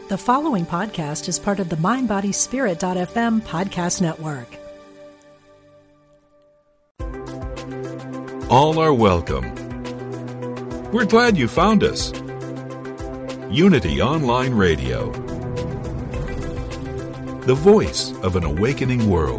The following podcast is part of the MindBodySpirit.fm podcast network. All are welcome. We're glad you found us. Unity Online Radio, the voice of an awakening world.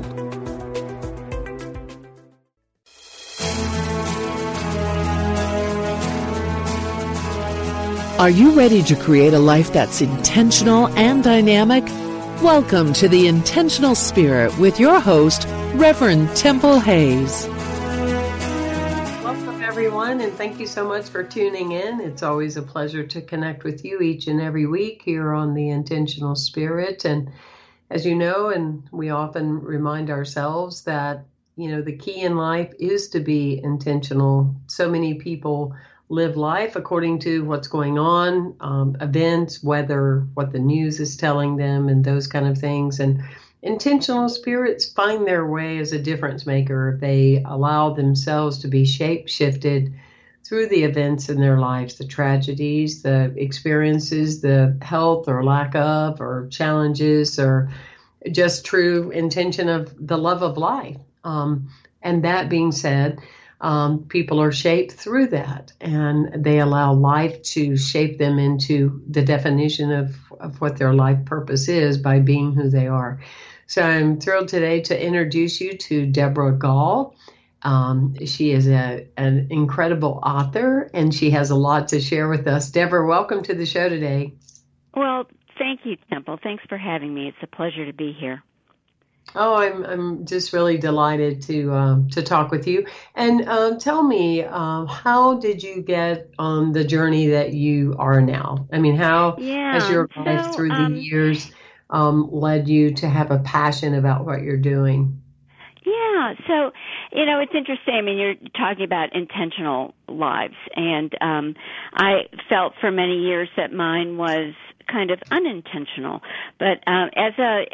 Are you ready to create a life that's intentional and dynamic? Welcome to The Intentional Spirit with your host, Reverend Temple Hayes. Welcome, everyone, and thank you so much for tuning in. It's always a pleasure to connect with you each and every week here on The Intentional Spirit. And as you know, and we often remind ourselves that, the key in life is to be intentional. So many people live life according to what's going on, events, weather, what the news is telling them, and those kind of things. And intentional spirits find their way as a difference maker if they allow themselves to be shape-shifted through the events in their lives, the tragedies, the experiences, the health or lack of, or challenges, or just true intention of the love of life. And that being said, people are shaped through that, and they allow life to shape them into the definition of what their life purpose is by being who they are. So I'm thrilled today to introduce you to Deborah Gall. She is an incredible author, and she has a lot to share with us. Deborah, welcome to the show today. Well, thank you, Temple. Thanks for having me. It's a pleasure to be here. Oh, I'm just really delighted to talk with you. And tell me, how did you get on the journey that you are now? I mean, how has your life through the years led you to have a passion about what you're doing? Yeah, so, it's interesting. I mean, you're talking about intentional lives, and I felt for many years that mine was kind of unintentional. But as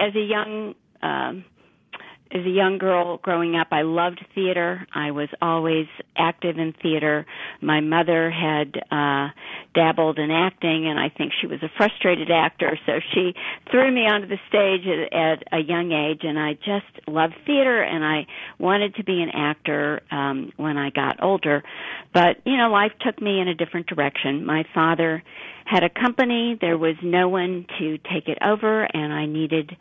a young girl growing up, I loved theater. I was always active in theater. My mother had dabbled in acting, and I think she was a frustrated actor, so she threw me onto the stage at a young age, and I just loved theater, and I wanted to be an actor when I got older. But, life took me in a different direction. My father had a company. There was no one to take it over, and I needed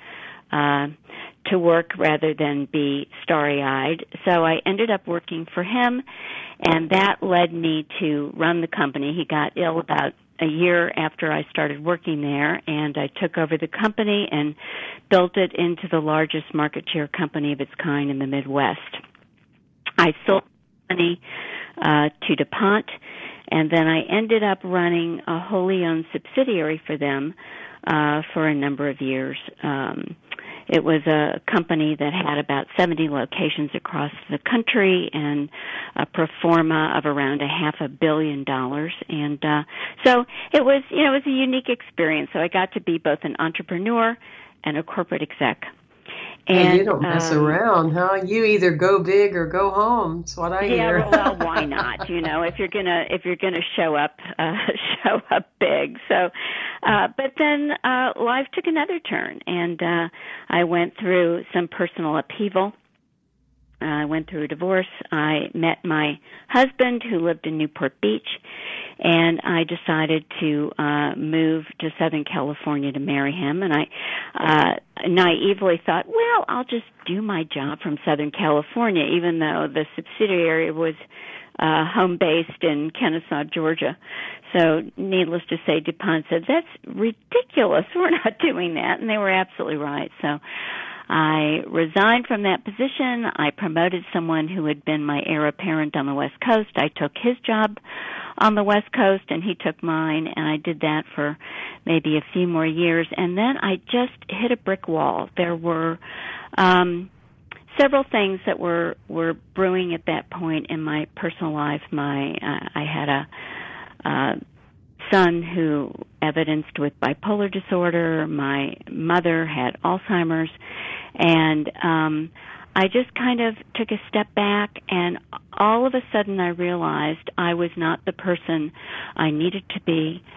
to work rather than be starry-eyed. So I ended up working for him, and that led me to run the company. He got ill about a year after I started working there, and I took over the company and built it into the largest market share company of its kind in the Midwest. I sold the company to DuPont, and then I ended up running a wholly owned subsidiary for them for a number of years. It was a company that had about 70 locations across the country and a pro forma of around $500 million. And so it was, it was a unique experience. So I got to be both an entrepreneur and a corporate exec. And you don't mess around, huh? You either go big or go home. That's what I hear. Yeah, well, why not? If you're gonna show up big. So, but then life took another turn, and I went through some personal upheaval. I went through a divorce. I met my husband, who lived in Newport Beach, and I decided to move to Southern California to marry him. And I naively thought, well, I'll just do my job from Southern California, even though the subsidiary was home-based in Kennesaw, Georgia. So needless to say, DuPont said, that's ridiculous. We're not doing that. And they were absolutely right. So I resigned from that position. I promoted someone who had been my heir apparent on the West Coast. I took his job on the West Coast, and he took mine, and I did that for maybe a few more years. And then I just hit a brick wall. There were several things that were brewing at that point in my personal life. I had a son who evidenced with bipolar disorder. My mother had Alzheimer's, and I just kind of took a step back, and all of a sudden I realized I was not the person I needed to be.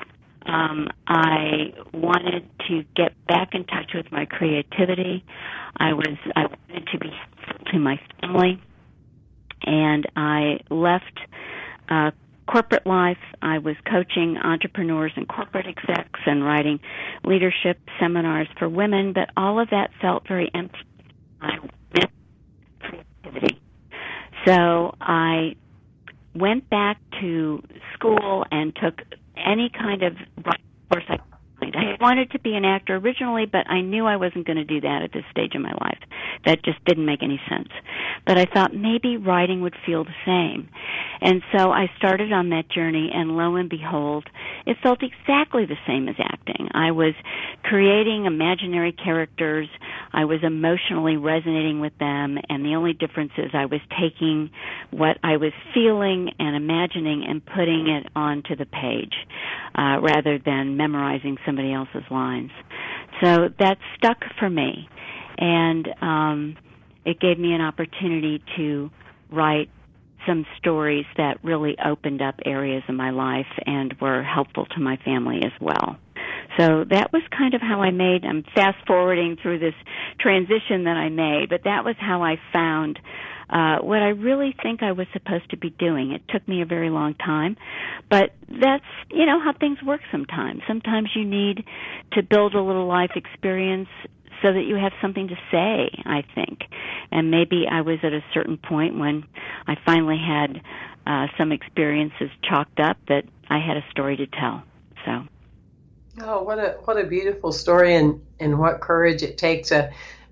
I wanted to get back in touch with my creativity. I wanted to be helpful to my family, and I left corporate life. I was coaching entrepreneurs and corporate execs and writing leadership seminars for women, but all of that felt very empty. I missed creativity. So I went back to school and took any kind of course I could. I wanted to be an actor originally, but I knew I wasn't going to do that at this stage of my life. That just didn't make any sense. But I thought maybe writing would feel the same. And so I started on that journey, and lo and behold, it felt exactly the same as acting. I was creating imaginary characters. I was emotionally resonating with them, and the only difference is I was taking what I was feeling and imagining and putting it onto the page rather than memorizing somebody else's lines. So that stuck for me, and it gave me an opportunity to write some stories that really opened up areas of my life and were helpful to my family as well. So that was kind of how I'm fast-forwarding through this transition that I made, but that was how I found what I really think I was supposed to be doing. It took me a very long time, but that's, how things work sometimes. Sometimes you need to build a little life experience so that you have something to say, I think. And maybe I was at a certain point when I finally had some experiences chalked up that I had a story to tell. So. Oh, what a beautiful story, and what courage it takes. A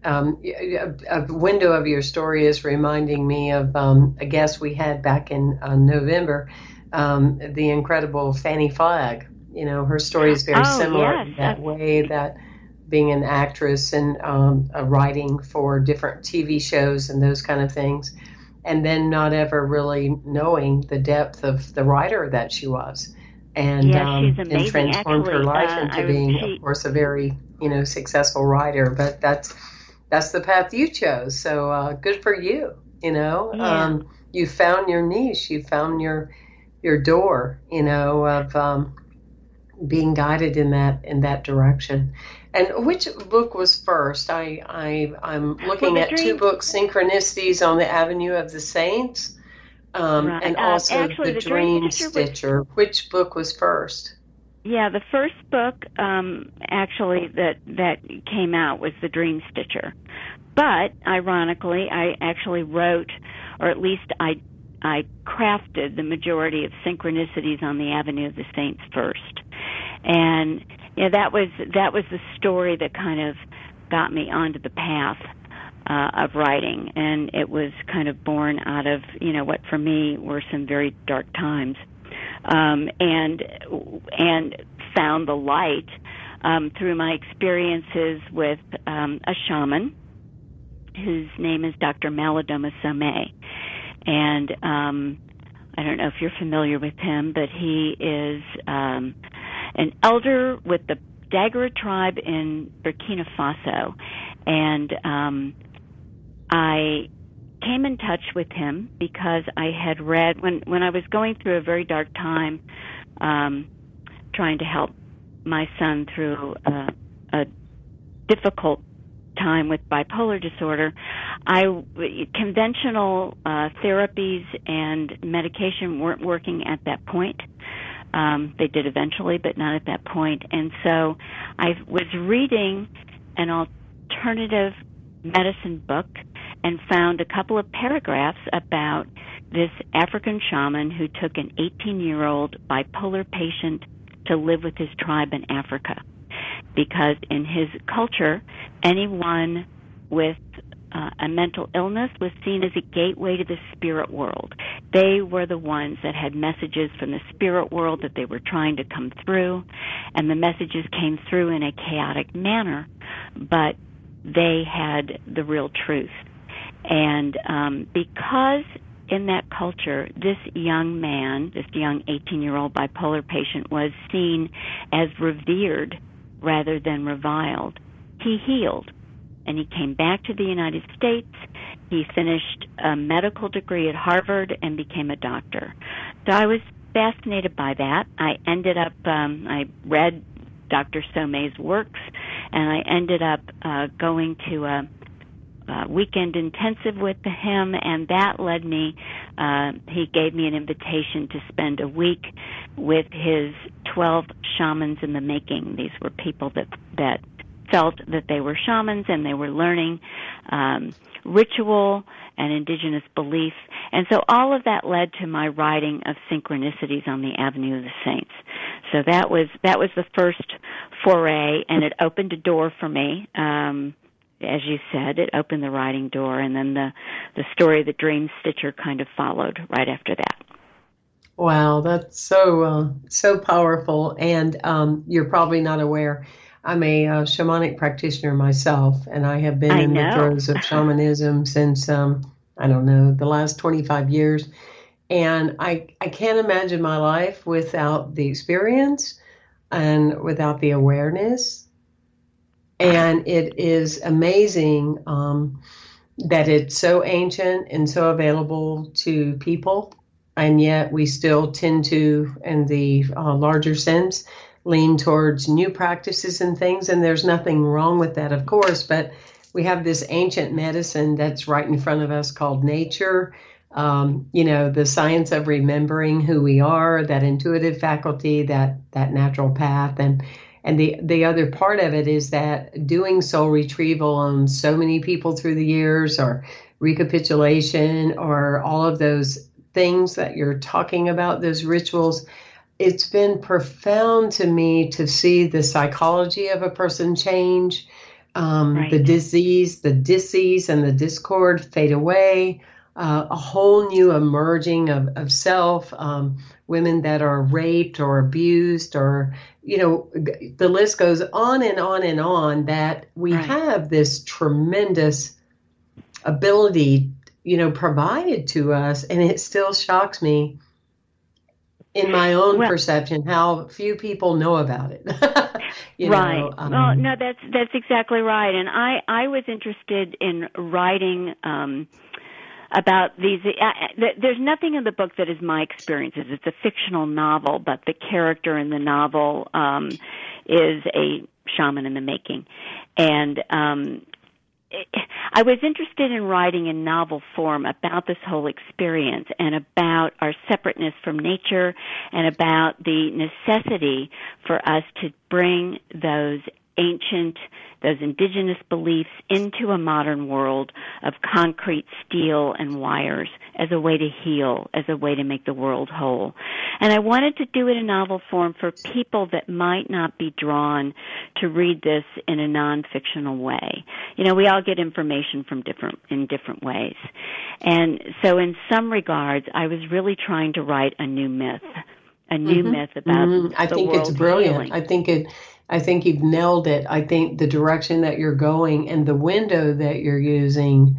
window of your story is reminding me of a guest we had back in November, the incredible Fannie Flagg. Her story is very similar in that way, that being an actress and writing for different TV shows and those kind of things, and then not ever really knowing the depth of the writer that she was. And transformed her life into being, of course, a very, successful writer. But that's the path you chose. So good for you. You found your niche. You found your door. Of being guided in that direction. And which book was first? I'm looking at two books: Synchronicities on the Avenue of the Saints. Right. And also the Dream Stitcher. Which book was first? Yeah, the first book actually that came out was The Dream Stitcher. But ironically, I actually wrote, or at least I crafted the majority of Synchronicities on the Avenue of the Saints first. And that was the story that kind of got me onto the path of writing, and it was kind of born out of what for me were some very dark times, and found the light through my experiences with a shaman whose name is Dr. Malidoma Somé, and I don't know if you're familiar with him, but he is an elder with the Dagara tribe in Burkina Faso, and I came in touch with him because I had read, when I was going through a very dark time, trying to help my son through a difficult time with bipolar disorder, conventional therapies and medication weren't working at that point. They did eventually, but not at that point. And so I was reading an alternative medicine book and found a couple of paragraphs about this African shaman who took an 18-year-old bipolar patient to live with his tribe in Africa. Because in his culture, anyone with a mental illness was seen as a gateway to the spirit world. They were the ones that had messages from the spirit world that they were trying to come through, and the messages came through in a chaotic manner, but they had the real truth. And because in that culture, this young man, this young 18-year-old bipolar patient was seen as revered rather than reviled, he healed. And he came back to the United States. He finished a medical degree at Harvard and became a doctor. So I was fascinated by that. I ended up, I read Dr. Somay's works, and I ended up going to a weekend intensive with him, and that led me, he gave me an invitation to spend a week with his 12 shamans in the making. These were people that felt that they were shamans, and they were learning ritual and indigenous belief. And so all of that led to my writing of Synchronicities on the Avenue of the Saints. So that was the first foray, and it opened a door for me. As you said, it opened the writing door, and then the story of the Dream Stitcher kind of followed right after that. Wow, that's so powerful. And you're probably not aware, I'm a shamanic practitioner myself, and I have been in the throes of shamanism since, I don't know, the last 25 years. And I can't imagine my life without the experience and without the awareness. And it is amazing that it's so ancient and so available to people, and yet we still tend to, in the larger sense, lean towards new practices and things, and there's nothing wrong with that, of course, but we have this ancient medicine that's right in front of us called nature, the science of remembering who we are, that intuitive faculty, that natural path, and the other part of it is that doing soul retrieval on so many people through the years, or recapitulation, or all of those things that you're talking about, those rituals, it's been profound to me to see the psychology of a person change, right. The disease and the discord fade away, a whole new emerging of self, women that are raped or abused, or, the list goes on and on and on, that we right. have this tremendous ability, provided to us. And it still shocks me in my own perception how few people know about it. Right. Well, no, that's exactly right. And I was interested in writing about these. There's nothing in the book that is my experiences. It's a fictional novel, but the character in the novel is a shaman in the making. And I was interested in writing in novel form about this whole experience, and about our separateness from nature, and about the necessity for us to bring those indigenous beliefs into a modern world of concrete, steel, and wires as a way to heal, as a way to make the world whole. And I wanted to do it in novel form for people that might not be drawn to read this in a non-fictional way. We all get information in different ways. And so in some regards, I was really trying to write a new myth about I the think world it's brilliant. healing. I think you've nailed it. I think the direction that you're going and the window that you're using,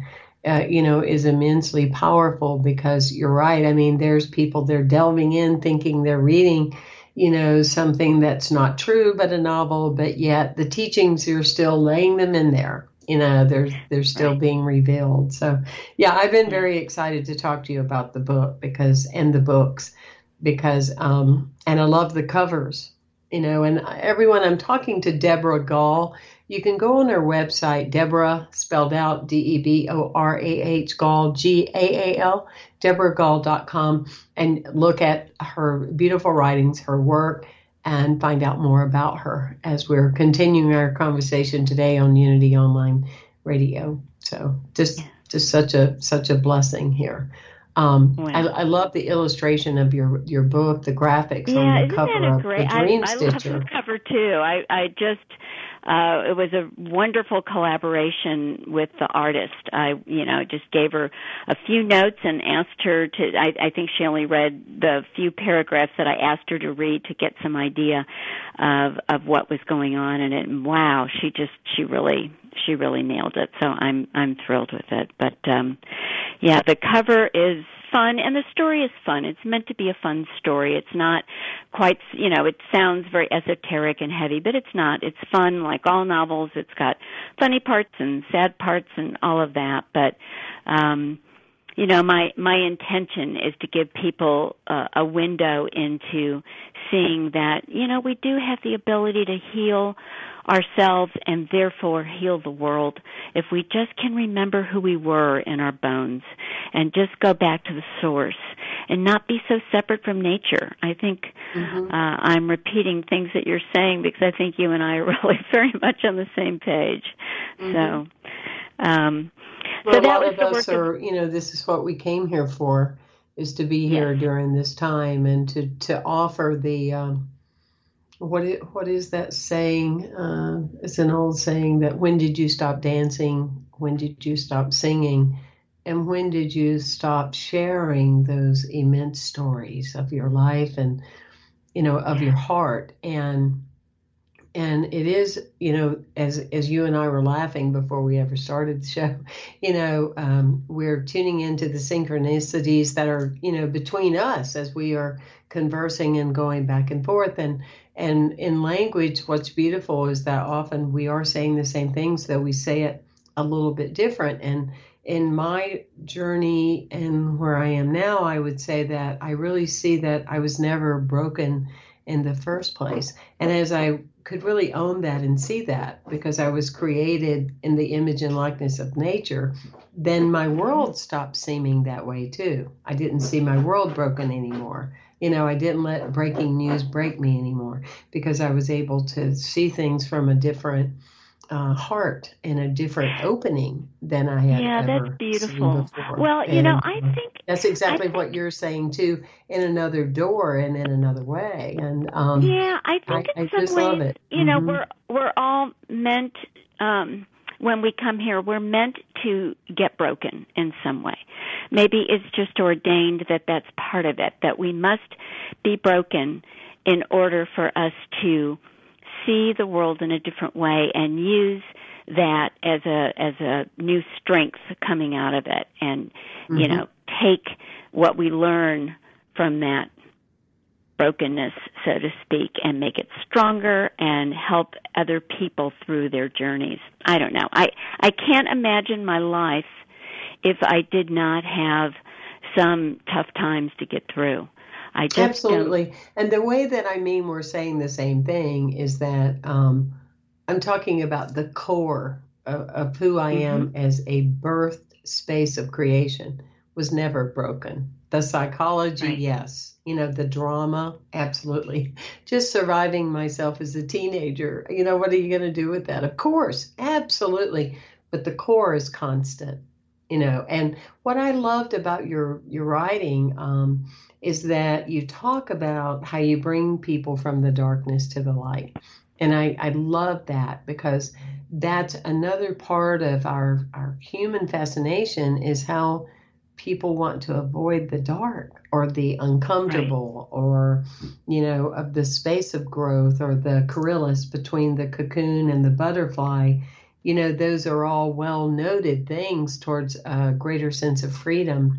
is immensely powerful, because you're right. I mean, there's people, they're delving in thinking they're reading, something that's not true, but a novel, but yet the teachings, you're still laying them in there. They're still right. being revealed. So, yeah, I've been very excited to talk to you about the book and the books, because, and I love the covers. And everyone, I'm talking to Deborah Gall. You can go on her website, Deborah, spelled out Deborah, Gall, Gaal, DeborahGall.com, and look at her beautiful writings, her work, and find out more about her as we're continuing our conversation today on Unity Online Radio. So just such a blessing here. I love the illustration of your book, the graphics on the cover of the Dream Stitcher. I love the cover too. I just it was a wonderful collaboration with the artist. I just gave her a few notes and asked her to. I think she only read the few paragraphs that I asked her to read to get some idea of what was going on in it. And wow, she really nailed it. So I'm thrilled with it. But the cover is fun, and the story is fun. It's meant to be a fun story. It's not quite, it sounds very esoteric and heavy, but it's not. It's fun, like all novels. It's got funny parts and sad parts and all of that. But my intention is to give people a window into seeing that, we do have the ability to heal ourselves and therefore heal the world if we just can remember who we were in our bones and just go back to the source and not be so separate from nature. I think I'm repeating things that you're saying because I think you and I are really very much on the same page. So, well, so that was the work are, this is what we came here for, is to be here during this time and to offer the, what is that saying? It's an old saying that when did you stop dancing? When did you stop singing? And when did you stop sharing those immense stories of your life and, of your heart? And it is, as you and I were laughing before we ever started the show, we're tuning into the synchronicities that are, between us as we are conversing and going back and forth. And in language, what's beautiful is that often we are saying the same things, though we say it a little bit different. And in my journey and where I am now, I would say that I really see that I was never broken in the first place. And as I could really own that and see that, because I was created in the image and likeness of nature, then my world stopped seeming that way too. I didn't see my world broken anymore. I didn't let breaking news break me anymore because I was able to see things from a different heart and a different opening than I had ever that's beautiful. seen before. Well, I think that's exactly what you're saying too, in another door and in another way. And I think in some just ways, love it. we're all meant. When we come here, we're meant to get broken in some way. Maybe it's just ordained that that's part of it, that we must be broken in order for us to see the world in a different way and use that as a new strength coming out of it, and take what we learn from that brokenness, so to speak, and make it stronger and help other people through their journeys. I don't know. I can't imagine my life if I did not have some tough times to get through. I just absolutely don't. And the way that we're saying the same thing is that I'm talking about the core of who I am as a birth space of creation was never broken. The psychology, yes. The drama, absolutely. Just surviving myself as a teenager. What are you going to do with that? Of course, absolutely. But the core is constant, And what I loved about your writing is that you talk about how you bring people from the darkness to the light. And I love that because that's another part of our human fascination is how people want to avoid the dark or the uncomfortable or, of the space of growth or the corylus between the cocoon and the butterfly. Those are all well-noted things towards a greater sense of freedom.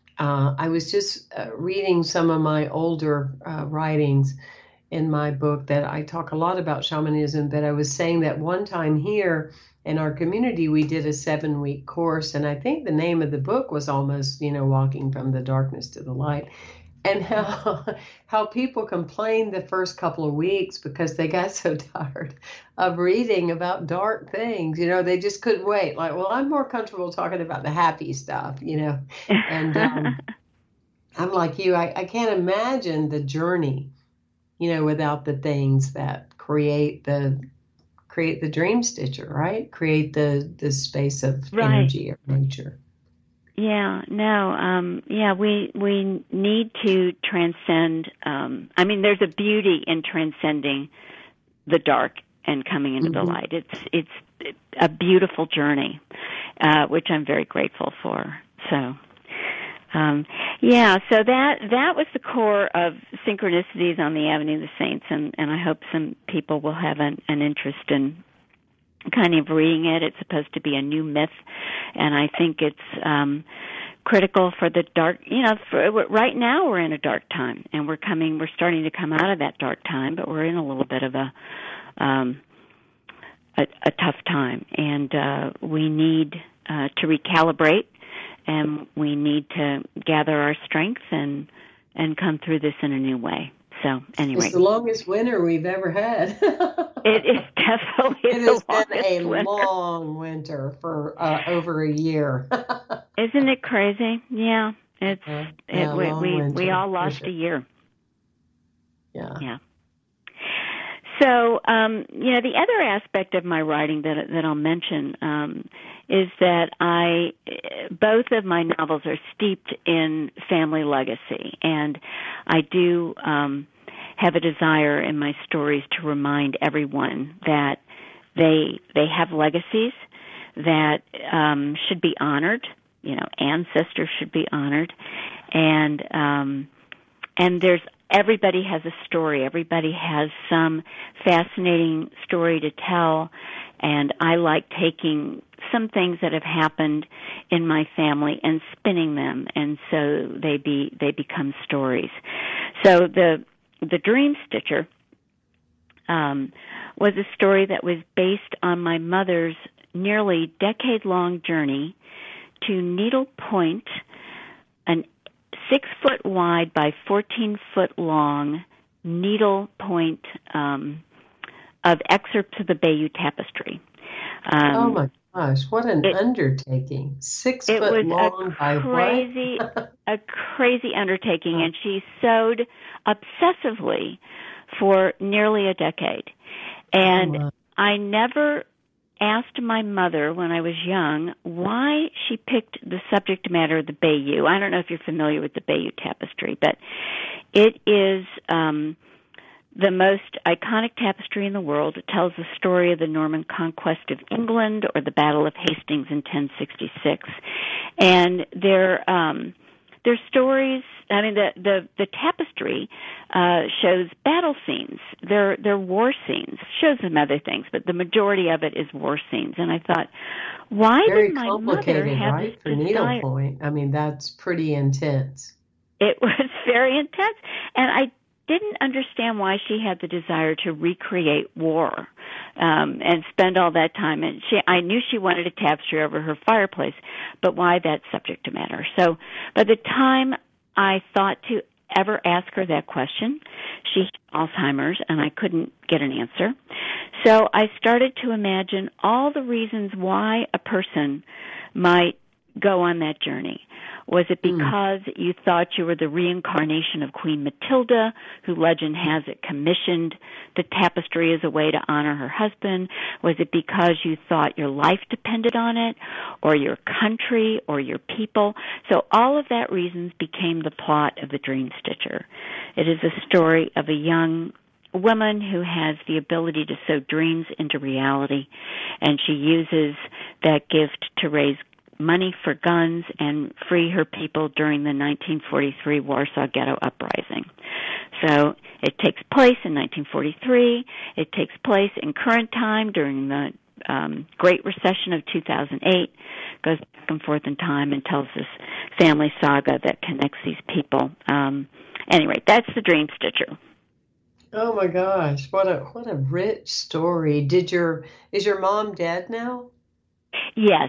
I was just reading some of my older writings in my book that I talk a lot about shamanism, but I was saying that one time here in our community, we did a 7-week course, and I think the name of the book was almost, Walking from the Darkness to the Light, and how people complained the first couple of weeks because they got so tired of reading about dark things. They just couldn't wait. Like, well, I'm more comfortable talking about the happy stuff, and I'm like you, I can't imagine the journey, without the things that create the dream stitcher, right? Create the space of energy of nature. Yeah, no, we need to transcend. There's a beauty in transcending the dark and coming into the light. It's a beautiful journey, which I'm very grateful for. So, so that was the core of Synchronicities on the Avenue of the Saints, and I hope some people will have an interest in kind of reading it. It's supposed to be a new myth, and I think it's critical for the dark. Right now we're in a dark time, and we're starting to come out of that dark time, but we're in a little bit of a tough time, and we need to recalibrate and we need to gather our strength and come through this in a new way. So anyway, it's the longest winter we've ever had. It is definitely it has been a long winter for over a year. Isn't it crazy? Yeah, we all lost a year. Yeah. So, the other aspect of my writing that I'll mention is that both of my novels are steeped in family legacy, and I do have a desire in my stories to remind everyone that they have legacies that should be honored. Ancestors should be honored, and everybody has a story. Everybody has some fascinating story to tell, and I like taking some things that have happened in my family and spinning them, and so they become stories. So the Dream Stitcher was a story that was based on my mother's nearly decade-long journey to Needle Point, an 6-foot wide by 14-foot long needle point of excerpts of the Bayeux Tapestry. Oh my gosh, what an undertaking! 6 foot long by what? A crazy undertaking, and she sewed obsessively for nearly a decade. And I never asked my mother when I was young why she picked the subject matter of the Bayeux. I don't know if you're familiar with the Bayeux Tapestry, but it is the most iconic tapestry in the world. It tells the story of the Norman conquest of England or the Battle of Hastings in 1066. And their stories, I mean, the tapestry shows battle scenes. They're war scenes. Shows some other things, but the majority of it is war scenes. And I thought, why did my mother have right, this for needlepoint? I mean, that's pretty intense. It was very intense, and I didn't understand why she had the desire to recreate war and spend all that time. And I knew she wanted a tapestry over her fireplace, but why that subject matter? So by the time I thought to ever ask her that question, she had Alzheimer's, and I couldn't get an answer. So I started to imagine all the reasons why a person might go on that journey. Was it because you thought you were the reincarnation of Queen Matilda, who legend has it commissioned the tapestry as a way to honor her husband? Was it because you thought your life depended on it, or your country, or your people? So all of that reasons became the plot of The Dream Stitcher. It is a story of a young woman who has the ability to sew dreams into reality, and she uses that gift to raise money for guns and free her people during the 1943 Warsaw Ghetto Uprising. So it takes place in 1943. It takes place in current time during the Great Recession of 2008, goes back and forth in time and tells this family saga that connects these people. Anyway, that's The Dream Stitcher. Oh my gosh, what a rich story. Is your mom dead now? Yes,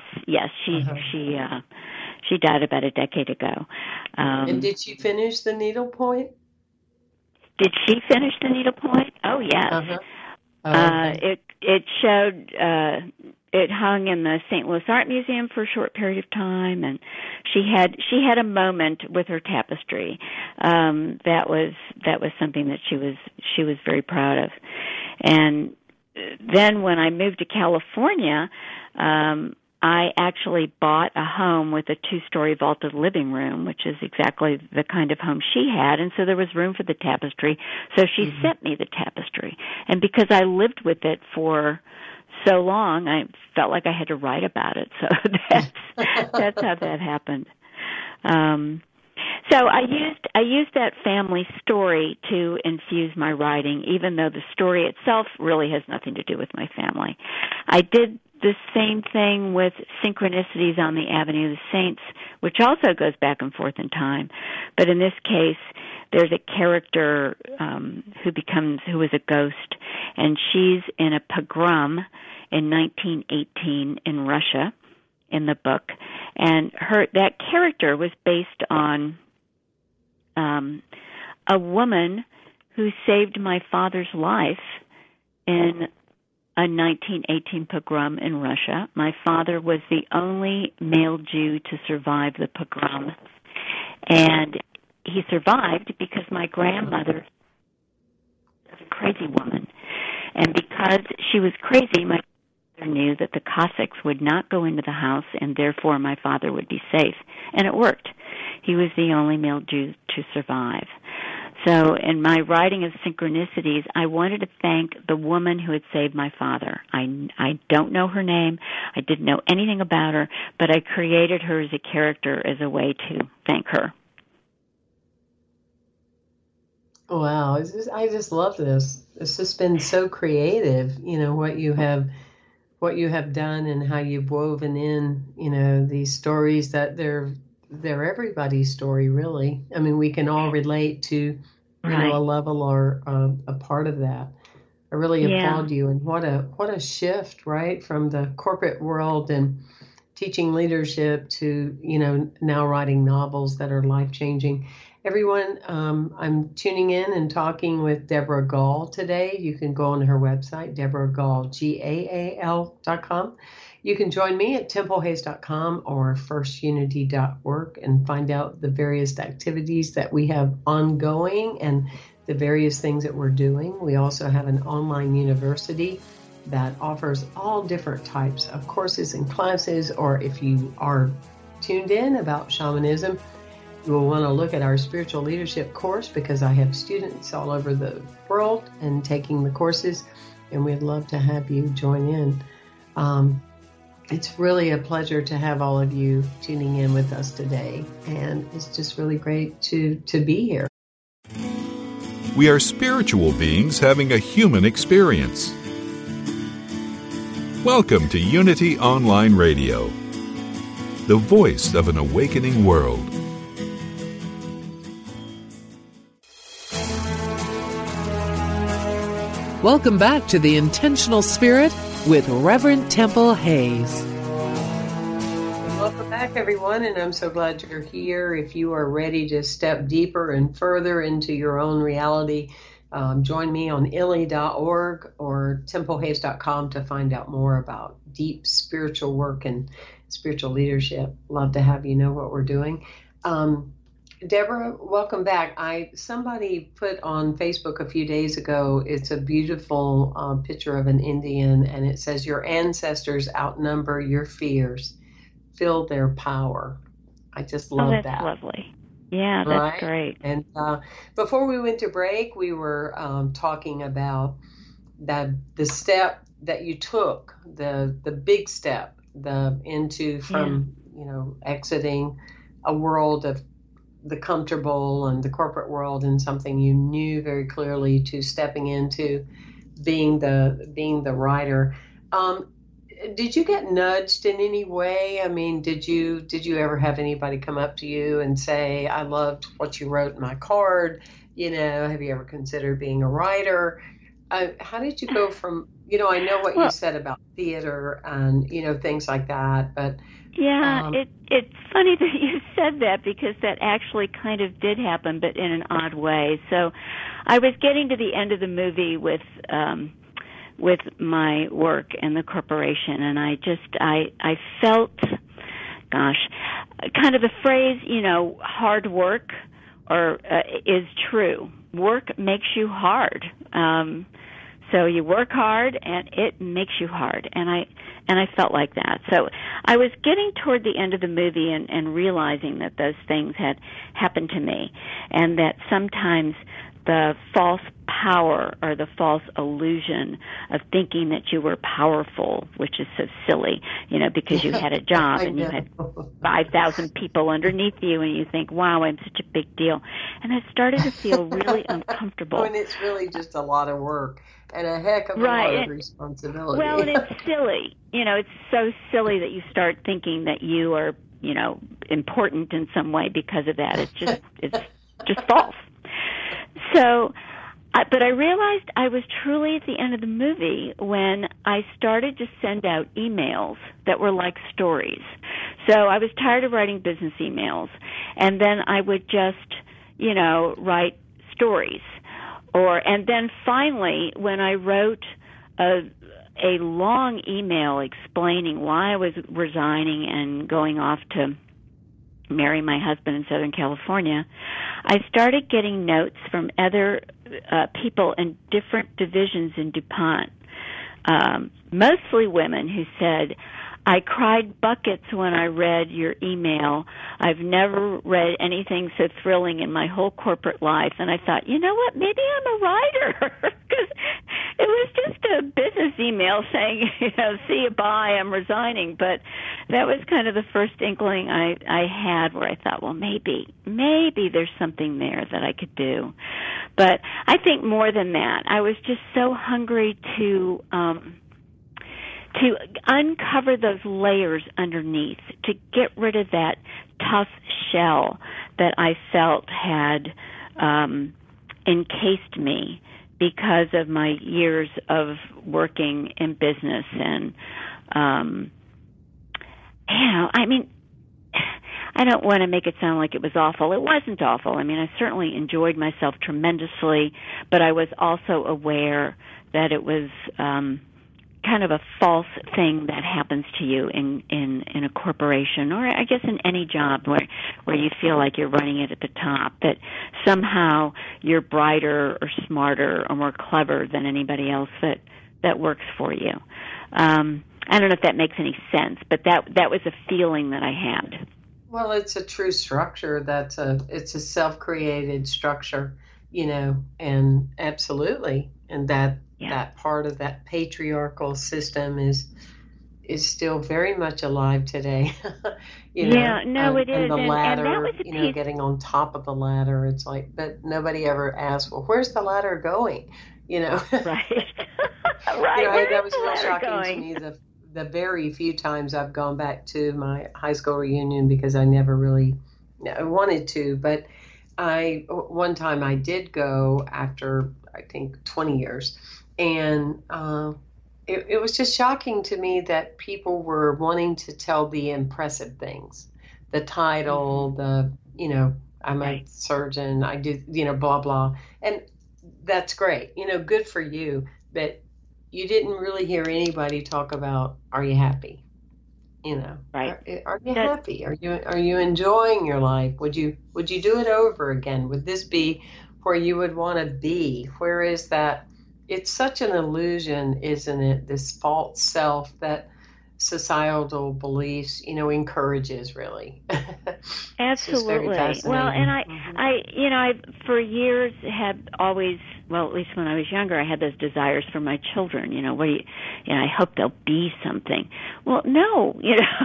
she died about a decade ago. And did she finish the needlepoint? Did she finish the needlepoint? Oh yes. Okay. It showed. It hung in the St. Louis Art Museum for a short period of time, and she had a moment with her tapestry. That was something that she was very proud of. And then when I moved to California, I actually bought a home with a 2-story vaulted living room, which is exactly the kind of home she had, and so there was room for the tapestry. So she sent me the tapestry, and because I lived with it for so long, I felt like I had to write about it. So that's how that happened. So I used that family story to infuse my writing, even though the story itself really has nothing to do with my family. I did the same thing with Synchronicities on the Avenue of the Saints, which also goes back and forth in time. But in this case, there's a character who is a ghost, and she's in a pogrom in 1918 in Russia. in the book, and that character was based on a woman who saved my father's life in a 1918 pogrom in Russia. My father was the only male Jew to survive the pogrom, and he survived because my grandmother was a crazy woman, and because she was crazy, my father knew that the Cossacks would not go into the house, and therefore my father would be safe, and it worked. He was the only male Jew to survive. So in my writing of Synchronicities, I wanted to thank the woman who had saved my father. I don't know her name. I didn't know anything about her, but I created her as a character as a way to thank her. Wow, I just love this. It's just been so creative, what you have done and how you've woven in, these stories that they're everybody's story, really. I mean, we can all relate to, a level or a part of that. I really applaud you, and what a shift, right, from the corporate world and teaching leadership to, now writing novels that are life-changing. Everyone, I'm tuning in and talking with Deborah Gall today. You can go on her website, DeborahGall.com. You can join me at templehayes.com or firstunity.org and find out the various activities that we have ongoing and the various things that we're doing. We also have an online university that offers all different types of courses and classes, or if you are tuned in about shamanism, you will want to look at our spiritual leadership course, because I have students all over the world and taking the courses, and we'd love to have you join in. It's really a pleasure to have all of you tuning in with us today, and it's just really great to be here. We are spiritual beings having a human experience. Welcome to Unity Online Radio, the voice of an awakening world. Welcome back to The Intentional Spirit with Reverend Temple Hayes. Welcome back, everyone, and I'm so glad you're here. If you are ready to step deeper and further into your own reality, join me on illy.org or templehayes.com to find out more about deep spiritual work and spiritual leadership. Love to have you know what we're doing. Deborah, welcome back. Somebody put on Facebook a few days ago, it's a beautiful picture of an Indian, and it says, "Your ancestors outnumber your fears. Feel their power." I just love that. That's lovely. Yeah, that's great. And before we went to break, we were talking about the step that you took, the big step, from exiting a world of the comfortable and the corporate world and something you knew very clearly, to stepping into being the writer. Did you get nudged in any way? I mean, did you ever have anybody come up to you and say, "I loved what you wrote in my card"? Have you ever considered being a writer? How did you go from, I know what you said about theater and, things like that, but yeah, it's funny that you said that, because that actually kind of did happen, but in an odd way. So I was getting to the end of the movie with my work in the corporation, and I felt, kind of the phrase, hard work is true. Work makes you hard. So you work hard, and it makes you hard, and I felt like that. So I was getting toward the end of the movie and realizing that those things had happened to me, and that sometimes the false power or the false illusion of thinking that you were powerful, which is so silly, because you had a job and you had 5,000 people underneath you, and you think, wow, I'm such a big deal. And it started to feel really uncomfortable. And it's really just a lot of work and a heck of a lot of responsibility. Well, and it's silly. It's so silly that you start thinking that you are, important in some way because of that. It's just false. So But I realized I was truly at the end of the movie when I started to send out emails that were like stories. So I was tired of writing business emails, and then I would just, write stories. And then finally, when I wrote a long email explaining why I was resigning and going off to marry my husband in Southern California, I started getting notes from other people in different divisions in DuPont, mostly women, who said, I cried buckets when I read your email. I've never read anything so thrilling in my whole corporate life. And I thought, you know what, maybe I'm a writer, because it was just a business email saying, see you, bye, I'm resigning. But that was kind of the first inkling I had, where I thought, well, maybe there's something there that I could do. But I think more than that, I was just so hungry to uncover those layers underneath, to get rid of that tough shell that I felt had encased me because of my years of working in business. And, I don't want to make it sound like it was awful. It wasn't awful. I mean, I certainly enjoyed myself tremendously, but I was also aware that it was kind of a false thing that happens to you in a corporation, or I guess in any job where you feel like you're running it at the top, that somehow you're brighter or smarter or more clever than anybody else that works for you. I don't know if that makes any sense, but that was a feeling that I had. Well, it's a true structure. It's a self-created structure, and absolutely, and that part of that patriarchal system is still very much alive today. It is. And the ladder, and that was a piece. Getting on top of the ladder. It's like, but nobody ever asks, well, where's the ladder going? Right. Right. That was real shocking to me. The very few times I've gone back to my high school reunion, because I never really wanted to, but one time I did go after, I think, 20 years. And it was just shocking to me that people were wanting to tell the impressive things, the title, I'm a surgeon, I do, blah, blah. And that's great, good for you. But you didn't really hear anybody talk about, are you happy? Right. Are you happy? Are you enjoying your life? Would you do it over again? Would this be where you would want to be? Where is that? It's such an illusion, isn't it? This false self that societal beliefs, encourages, really. Absolutely. Well, and I for years had always, well, at least when I was younger, I had those desires for my children. I hope they'll be something. Well, no,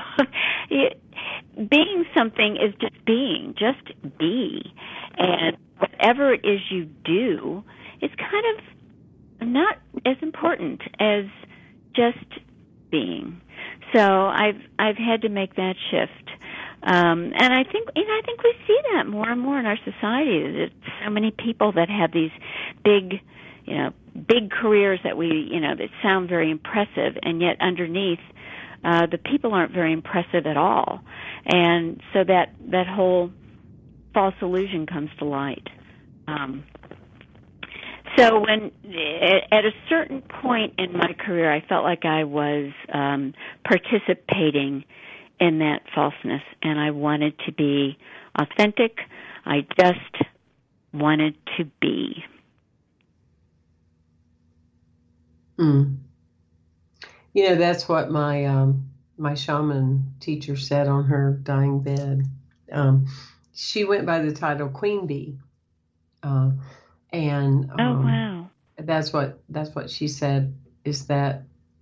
being something is just being, just be. And whatever it is you do is kind of not as important as just being. So I've had to make that shift, and I think we see that more and more in our society. There's so many people that have these big careers that that sound very impressive, and yet underneath, the people aren't very impressive at all, and so that whole false illusion comes to light. So when at a certain point in my career, I felt like I was participating in that falseness, and I wanted to be authentic. I just wanted to be. That's what my shaman teacher said on her dying bed. She went by the title Queen Bee. And oh, wow. That's what she said, is that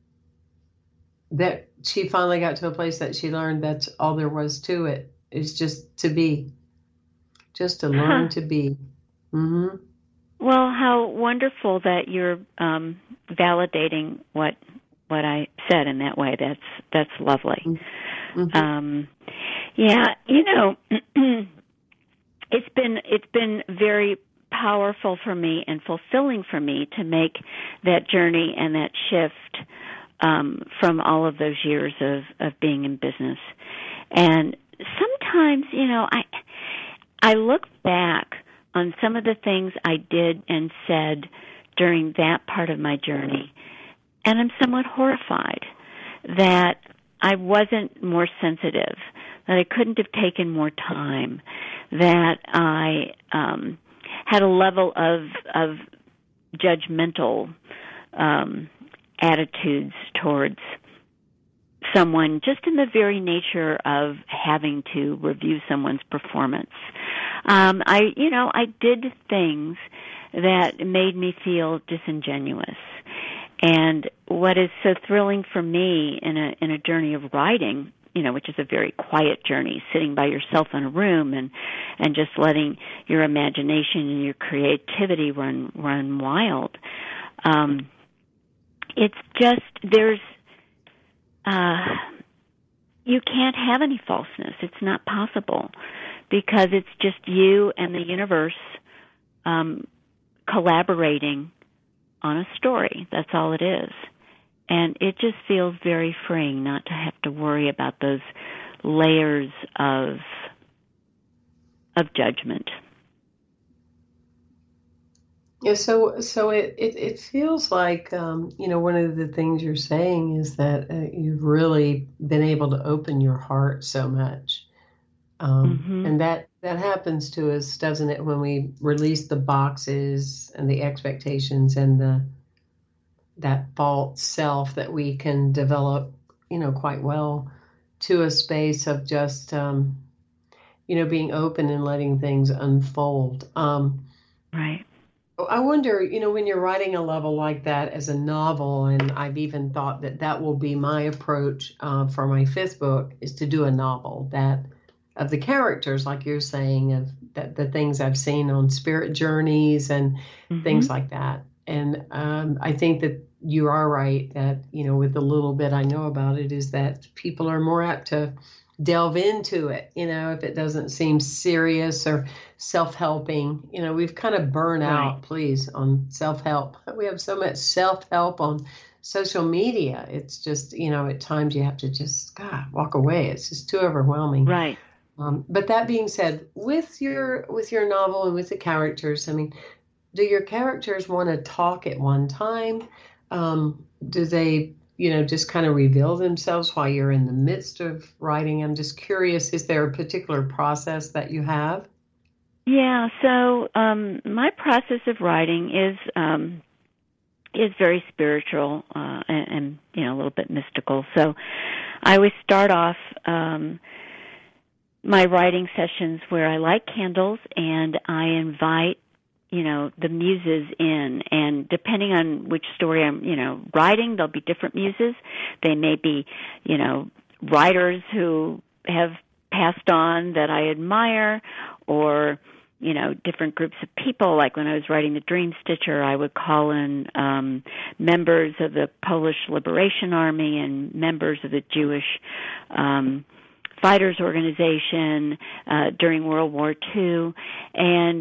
she finally got to a place that she learned that's all there was to it, is just to be, just to learn to be. Mm-hmm. Well, how wonderful that you're validating what I said in that way. That's lovely. Mm-hmm. It's been very powerful for me and fulfilling for me to make that journey and that shift from all of those years of being in business. And sometimes, I look back on some of the things I did and said during that part of my journey, and I'm somewhat horrified that I wasn't more sensitive, that I couldn't have taken more time, that I had a level of judgmental attitudes towards someone just in the very nature of having to review someone's performance. I did things that made me feel disingenuous. And what is so thrilling for me in a journey of writing, which is a very quiet journey, sitting by yourself in a room and just letting your imagination and your creativity run wild. It's just you can't have any falseness. It's not possible because it's just you and the universe collaborating on a story. That's all it is. And it just feels very freeing not to have to worry about those layers of judgment. Yeah, so it feels like one of the things you're saying is that you've really been able to open your heart so much, and that happens to us, doesn't it, when we release the boxes and the expectations and that false self that we can develop, quite well, to a space of just being open and letting things unfold. Right. I wonder, when you're writing a level like that as a novel, and I've even thought that will be my approach for my fifth book, is to do a novel that of the characters, like you're saying, of the things I've seen on spirit journeys and things like that. And I think that you are right that, with the little bit I know about it, is that people are more apt to delve into it, if it doesn't seem serious or self-helping. We've kind of burned out, please, on self-help. We have so much self-help on social media. It's just, at times you have to just, walk away. It's just too overwhelming. Right. But that being said, with your novel and with the characters, do your characters want to talk at one time? Do they just kind of reveal themselves while you're in the midst of writing? I'm just curious, is there a particular process that you have? Yeah, so my process of writing is very spiritual and a little bit mystical. So I always start off my writing sessions where I light candles and I invite the muses in, and depending on which story I'm, writing, there'll be different muses. They may be, writers who have passed on that I admire, or, different groups of people. Like when I was writing The Dream Stitcher, I would call in members of the Polish Liberation Army and members of the Jewish Fighters Organization during World War II, and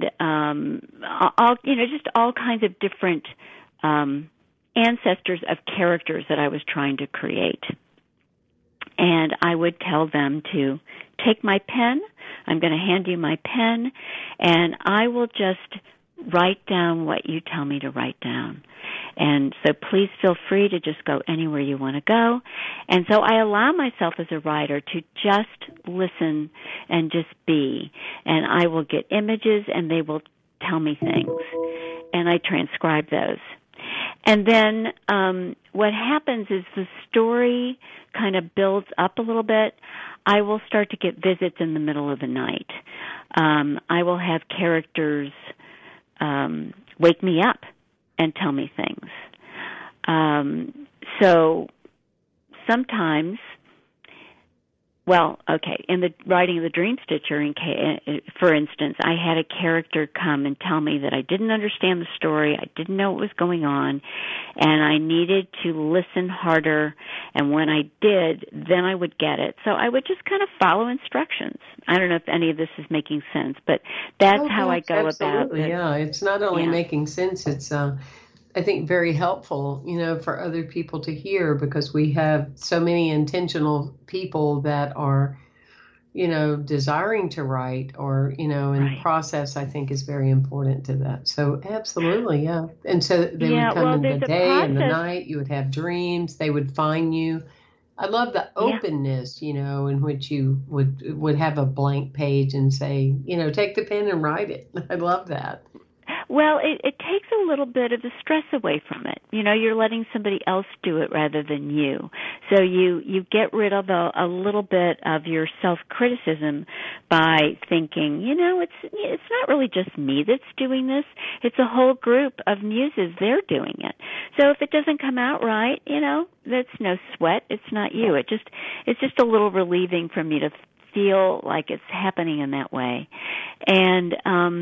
just all kinds of different ancestors of characters that I was trying to create. And I would tell them to take my pen. I'm going to hand you my pen, and I will just write down what you tell me to write down. And so please feel free to just go anywhere you want to go. And so I allow myself as a writer to just listen and just be. And I will get images and they will tell me things. And I transcribe those. And then what happens is the story kind of builds up a little bit. I will start to get visits in the middle of the night. I will have characters wake me up and tell me things. So sometimes Well, okay, in the writing of the Dream Stitcher, for instance, I had a character come and tell me that I didn't understand the story, I didn't know what was going on, and I needed to listen harder, and when I did, then I would get it. So I would just kind of follow instructions. I don't know if any of this is making sense, but that's how I go about it. Yeah, it's not only making sense, it's I think very helpful, for other people to hear, because we have so many intentional people that are, desiring to write or, in process, I think is very important to that. So absolutely, yeah. And so they would come in the day and the night, you would have dreams, they would find you. I love the openness, in which you would have a blank page and say, take the pen and write it. I love that. Well, it takes a little bit of the stress away from it. You're letting somebody else do it rather than you. So you get rid of a little bit of your self-criticism by thinking, it's not really just me that's doing this. It's a whole group of muses. They're doing it. So if it doesn't come out right, that's no sweat. It's not you. It's just a little relieving for me to feel like it's happening in that way. And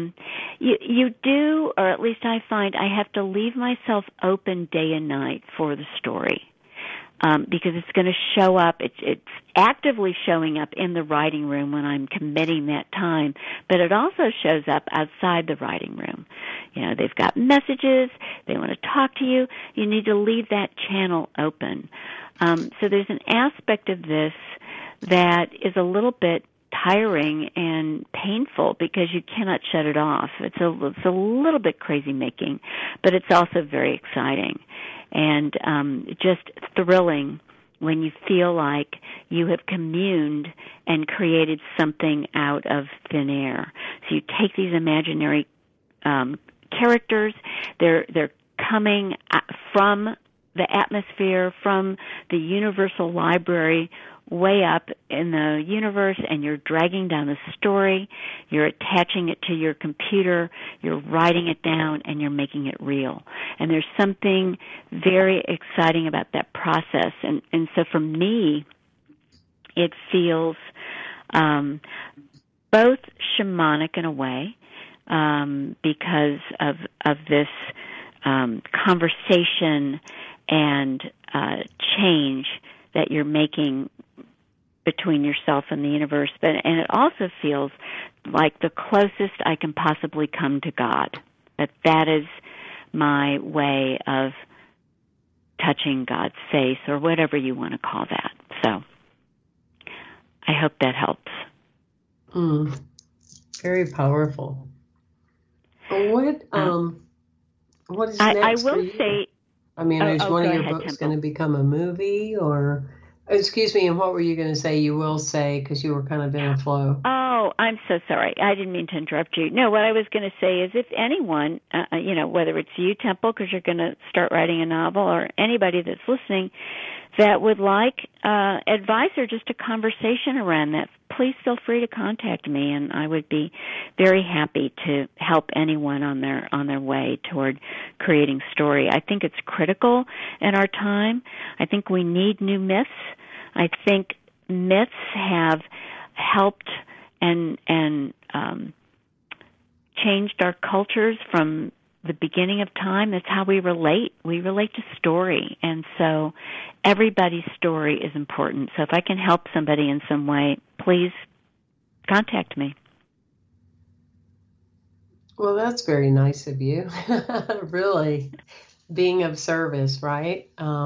you do, or at least I find I have to leave myself open day and night for the story, because it's going to show up. It's actively showing up in the writing room when I'm committing that time, but it also shows up outside the writing room. They've got messages, they want to talk to you. You need to leave that channel open. So there's an aspect of this that is a little bit tiring and painful because you cannot shut it off. It's a little bit crazy making, but it's also very exciting and just thrilling when you feel like you have communed and created something out of thin air. So you take these imaginary characters, they're coming from the atmosphere, from the universal library way up in the universe, and you're dragging down the story, you're attaching it to your computer, you're writing it down, and you're making it real. And there's something very exciting about that process. And so for me, it feels both shamanic in a way, because of this conversation and change that you're making between yourself and the universe, and it also feels like the closest I can possibly come to God. That is my way of touching God's face, or whatever you want to call that. So I hope that helps. Very powerful. What is next I will for you? Say. I mean, is one of your books going to become a movie, or? Excuse me, and what were you going to say? You will say, because you were kind of in a flow. Oh, I'm so sorry. I didn't mean to interrupt you. No, what I was going to say is if anyone, whether it's you, Temple, because you're going to start writing a novel, or anybody that's listening that would like advice or just a conversation around that, please feel free to contact me, and I would be very happy to help anyone on their way toward creating story. I think it's critical in our time. I think we need new myths. I think myths have helped and changed our cultures from the beginning of time. That's how we relate. We relate to story, and so everybody's story is important. So if I can help somebody in some way, please contact me. Well, that's very nice of you. Really, being of service, right?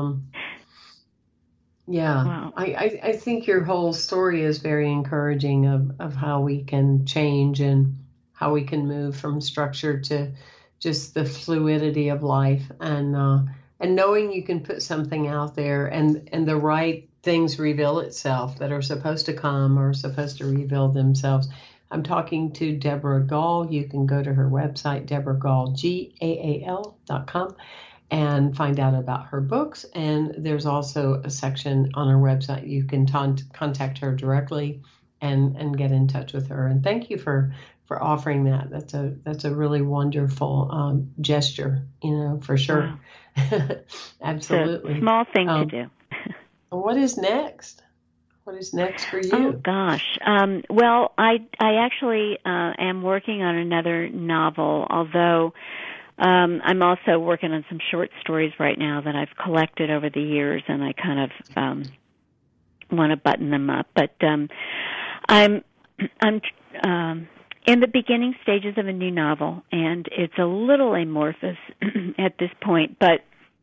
Yeah, wow. I think your whole story is very encouraging of how we can change and how we can move from structure to just the fluidity of life, and knowing you can put something out there and the right things reveal itself that are supposed to come or supposed to reveal themselves. I'm talking to Deborah Gall. You can go to her website, deborahgall.com, and find out about her books. And there's also a section on her website. You can contact her directly and get in touch with her. And thank you for offering that. That's a really wonderful gesture, for sure. Wow. Absolutely. It's a small thing to do. What is next? What is next for you? Oh gosh. Well, I actually am working on another novel, although I'm also working on some short stories right now that I've collected over the years, and I kind of want to button them up. But I'm in the beginning stages of a new novel, and it's a little amorphous at this point, but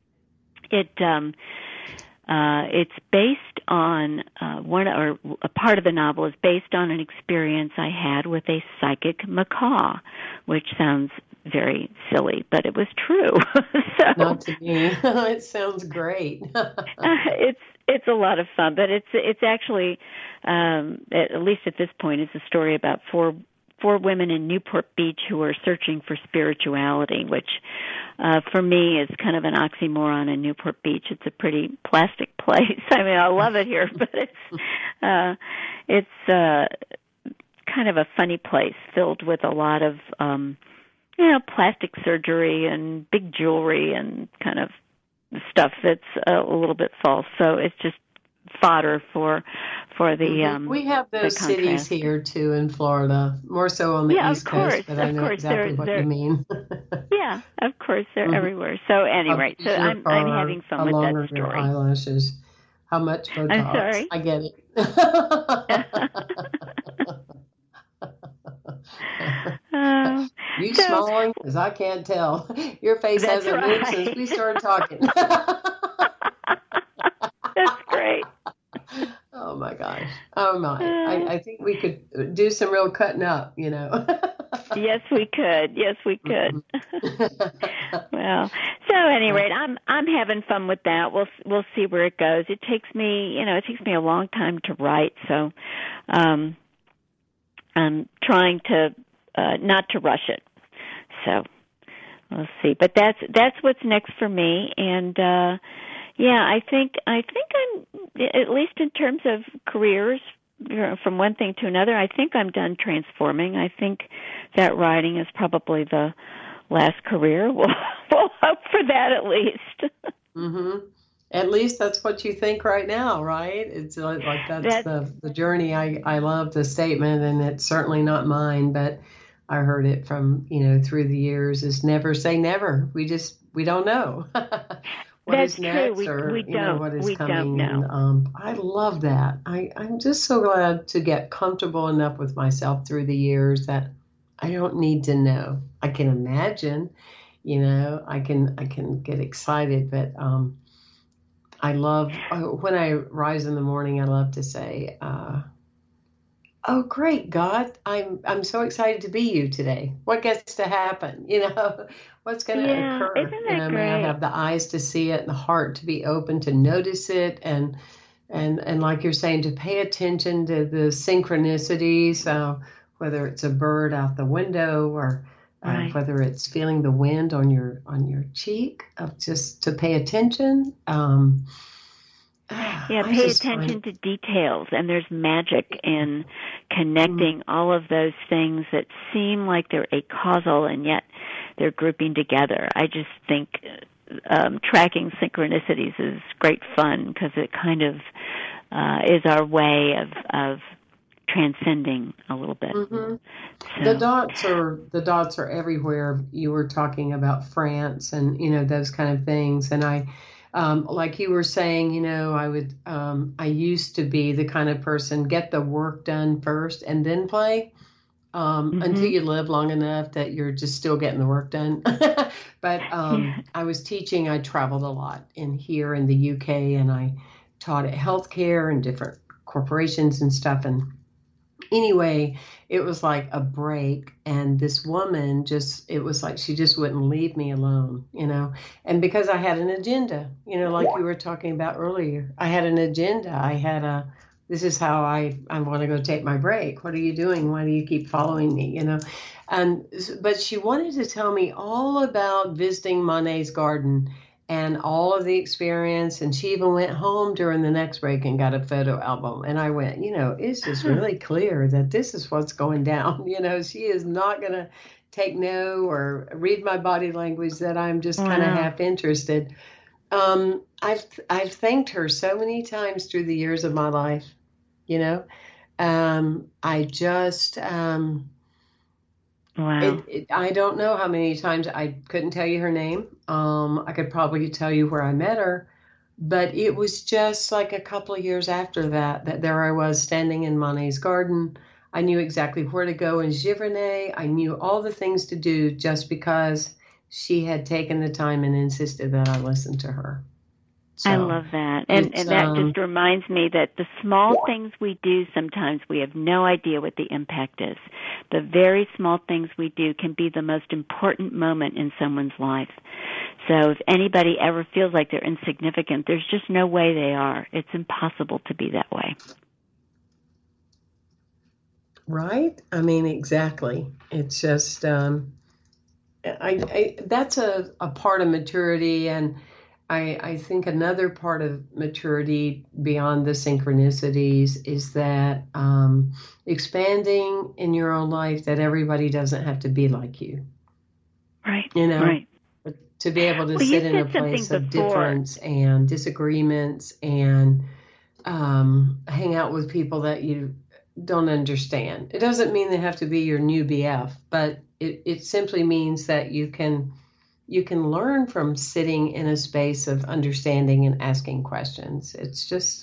it's based on a part of the novel is based on an experience I had with a psychic macaw, which sounds very silly, but it was true. So, not to me. It sounds great. It's a lot of fun, but it's actually at least at this point, it's a story about four women in Newport Beach who are searching for spirituality, which for me is kind of an oxymoron in Newport Beach. It's a pretty plastic place. I mean, I love it here, but it's kind of a funny place filled with a lot of plastic surgery and big jewelry and kind of stuff that's a little bit false. So it's just fodder for the we have those cities here too in Florida, more so on the East Coast, but I know exactly what you mean. Yeah, of course, they're everywhere. So anyway, so I'm having fun with that story. Eyelashes. How much Botox? I'm sorry. I get it. You smiling? Because I can't tell. Your face hasn't moved since we started talking. That's great. Oh my gosh. Oh my. I think we could do some real cutting up, Yes, we could. Well, so at any rate, I'm having fun with that. We'll see where it goes. It takes me a long time to write, so I'm trying to not to rush it. So we'll see. But that's what's next for me, and I think I'm, at least in terms of careers, from one thing to another, I think I'm done transforming. I think that writing is probably the last career. We'll hope for that at least. Mm-hmm. At least that's what you think right now, right? It's like that's the journey. I love the statement, and it's certainly not mine, but I heard it from, through the years, is never say never. We don't know. That's is next, true. Or we don't. what is we coming. don't know. And, I love that. I'm just so glad to get comfortable enough with myself through the years that I don't need to know. I can imagine, I can get excited, but I love when I rise in the morning. I love to say, "Oh, great God! I'm so excited to be you today. What gets to happen? What's going to occur? Isn't that great? May I have the eyes to see it and the heart to be open to notice it, and like you're saying, to pay attention to the synchronicities. Whether it's a bird out the window or whether it's feeling the wind on your cheek, just to pay attention." Pay attention to details, and there's magic in connecting all of those things that seem like they're acausal and yet they're grouping together. I just think tracking synchronicities is great fun because it kind of is our way of transcending a little bit. Mm-hmm. So. The dots are everywhere. You were talking about France and those kind of things, and I. Like you were saying, I used to be the kind of person, get the work done first and then play, until you live long enough that you're just still getting the work done. But I was teaching, I traveled a lot here in the UK, and I taught at healthcare and different corporations and stuff. And anyway, it was like a break, and this woman it was like she just wouldn't leave me alone, and because I had an agenda, like you were talking about earlier, I had an agenda. I had this is how I want to go take my break. What are you doing? Why do you keep following me? But she wanted to tell me all about visiting Monet's garden and all of the experience. And she even went home during the next break and got a photo album. And I went, it's just really clear that this is what's going down. She is not going to take no or read my body language, that I'm just kind of half interested. I've thanked her so many times through the years of my life you know. I just, Wow. I don't know how many times I couldn't tell you her name. I could probably tell you where I met her, but it was just like a couple of years after that there I was standing in Monet's garden. I knew exactly where to go in Giverny. I knew all the things to do just because she had taken the time and insisted that I listen to her. So, I love that. And that just reminds me that the small things we do sometimes we have no idea what the impact is. The very small things we do can be the most important moment in someone's life. So if anybody ever feels like they're insignificant, there's just no way they are. It's impossible to be that way. Right? I mean, exactly. It's just, that's a part of maturity, and I think another part of maturity beyond the synchronicities is that expanding in your own life that everybody doesn't have to be like you. Right. You know, right. To be able to sit in a place of difference and disagreements and hang out with people that you don't understand. It doesn't mean they have to be your new BF, but it simply means that you can learn from sitting in a space of understanding and asking questions. It's just,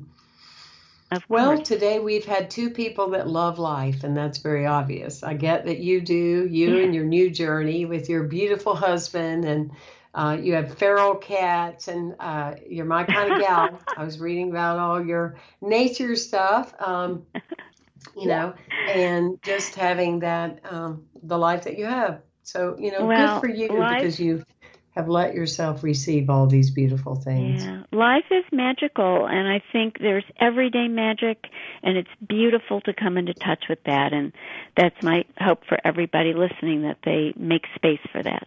today we've had two people that love life, and that's very obvious. I get that you do, and your new journey with your beautiful husband, and you have feral cats, and you're my kind of gal. I was reading about all your nature stuff, you know, and just having that, the life that you have. So, you know, good for you because you have let yourself receive all these beautiful things. Yeah, life is magical, and I think there's everyday magic, and it's beautiful to come into touch with that, and that's my hope for everybody listening, that they make space for that.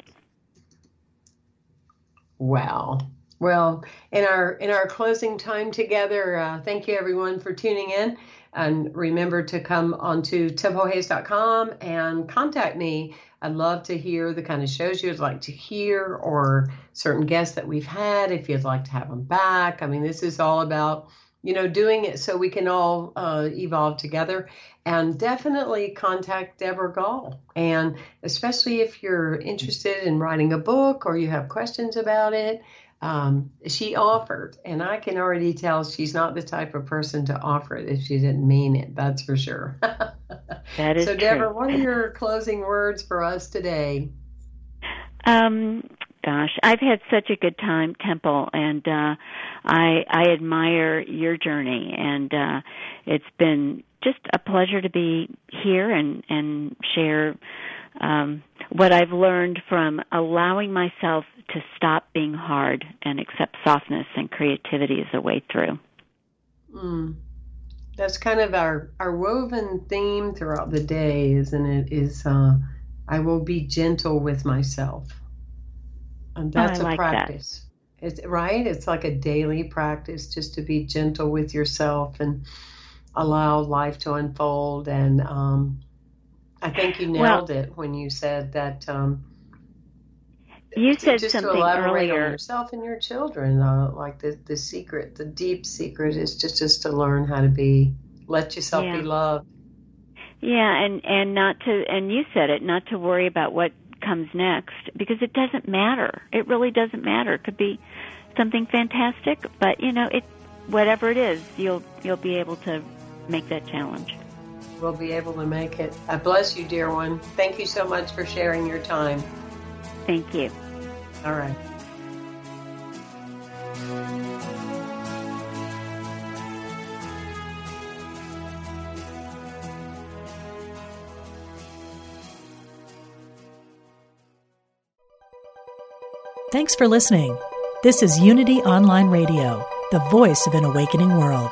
Wow. Well, in our closing time together, thank you everyone for tuning in. And remember to come onto TempleHayes.com and contact me. I'd love to hear the kind of shows you'd like to hear, or certain guests that we've had, if you'd like to have them back. I mean, this is all about, you know, doing it so we can all evolve together. And definitely contact Deborah Gall. And especially if you're interested in writing a book or you have questions about it, she offered, and I can already tell she's not the type of person to offer it if she didn't mean it. That's for sure. That is so, Deborah, what are your closing words for us today? Gosh, I've had such a good time, Temple, and I admire your journey, and it's been just a pleasure to be here and share what I've learned from allowing myself to stop being hard and accept softness and creativity as a way through. That's kind of our woven theme throughout the day, isn't it? Is I will be gentle with myself. And that's a practice. It's right. It's like a daily practice just to be gentle with yourself and allow life to unfold. And I think you nailed it when you said that. You said just something to elaborate earlier. On yourself and your children, like the secret, the deep secret is just to learn how to let yourself be loved. Yeah, and not to, and you said it, not to worry about what comes next, because it doesn't matter. It really doesn't matter. It could be something fantastic, but you know, whatever it is, you'll be able to make that challenge. We'll be able to make it. I bless you, dear one. Thank you so much for sharing your time. Thank you. All right. Thanks for listening. This is Unity Online Radio, the voice of an awakening world.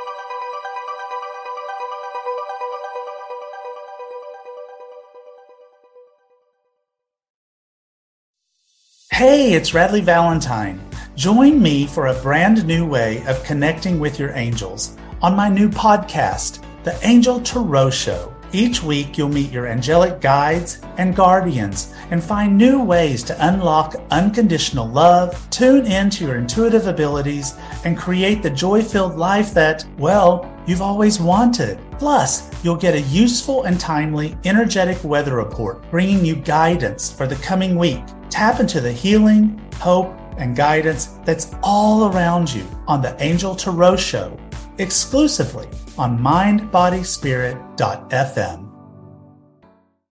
Hey, it's Radley Valentine. Join me for a brand new way of connecting with your angels on my new podcast, The Angel Tarot Show. Each week, you'll meet your angelic guides and guardians and find new ways to unlock unconditional love, tune into your intuitive abilities, and create the joy-filled life that, well, you've always wanted. Plus, you'll get a useful and timely energetic weather report bringing you guidance for the coming week. Tap into the healing, hope, and guidance that's all around you on the Angel Tarot Show, exclusively on mindbodyspirit.fm.